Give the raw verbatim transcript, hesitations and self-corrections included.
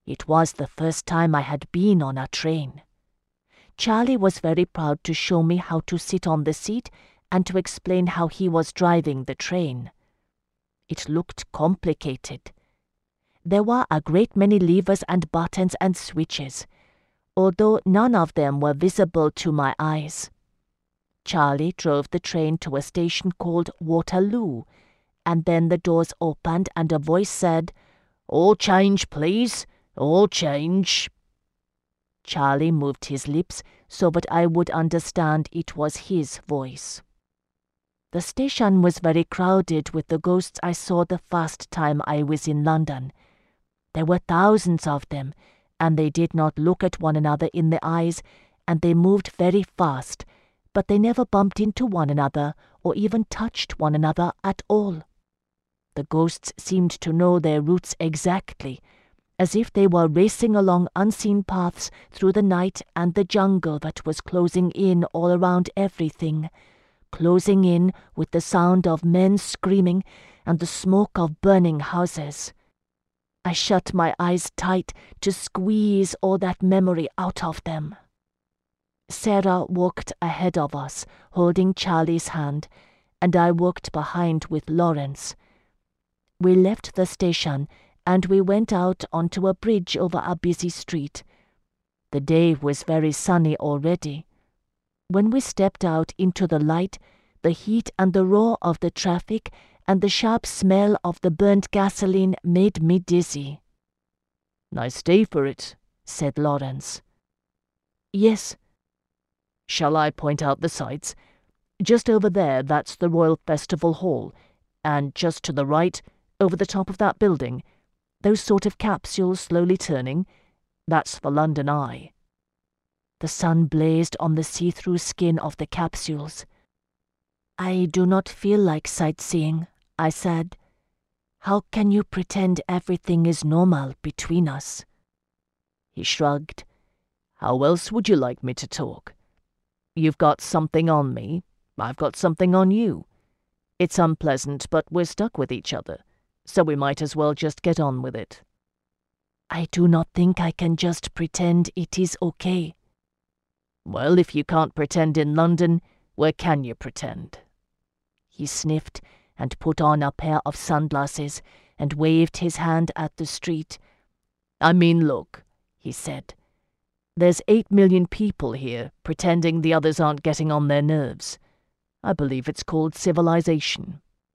It was the first time I had been on a train. Charlie was very proud to show me how to sit on the seat and to explain how he was driving the train. It looked complicated. There were a great many levers and buttons and switches, although none of them were visible to my eyes. Charlie drove the train to a station called Waterloo, and then the doors opened and a voice said, "All change, please, all change." Charlie moved his lips so that I would understand it was his voice. The station was very crowded with the ghosts I saw the first time I was in London. There were thousands of them, and they did not look at one another in the eyes, and they moved very fast, but they never bumped into one another or even touched one another at all. The ghosts seemed to know their routes exactly, as if they were racing along unseen paths through the night and the jungle that was closing in all around everything, closing in with the sound of men screaming and the smoke of burning houses. I shut my eyes tight to squeeze all that memory out of them. Sarah walked ahead of us, holding Charlie's hand, and I walked behind with Lawrence. We left the station, and we went out onto a bridge over a busy street. The day was very sunny already. When we stepped out into the light, the heat and the roar of the traffic and the sharp smell of the burnt gasoline made me dizzy. "Nice day for it," said Lawrence. "Yes." "Shall I point out the sights? Just over there, that's the Royal Festival Hall, and just to the right, over the top of that building, those sort of capsules slowly turning, that's the London Eye." The sun blazed on the see-through skin of the capsules. "I do not feel like sightseeing," I said. "How can you pretend everything is normal between us?" He shrugged. "How else would you like me to talk? You've got something on me, I've got something on you. It's unpleasant, but we're stuck with each other, so we might as well just get on with it." "I do not think I can just pretend it is okay." "Well, if you can't pretend in London, where can you pretend?" He sniffed and put on a pair of sunglasses and waved his hand at the street. "I mean, look," he said. "There's eight million people here pretending the others aren't getting on their nerves. I believe it's called civilization.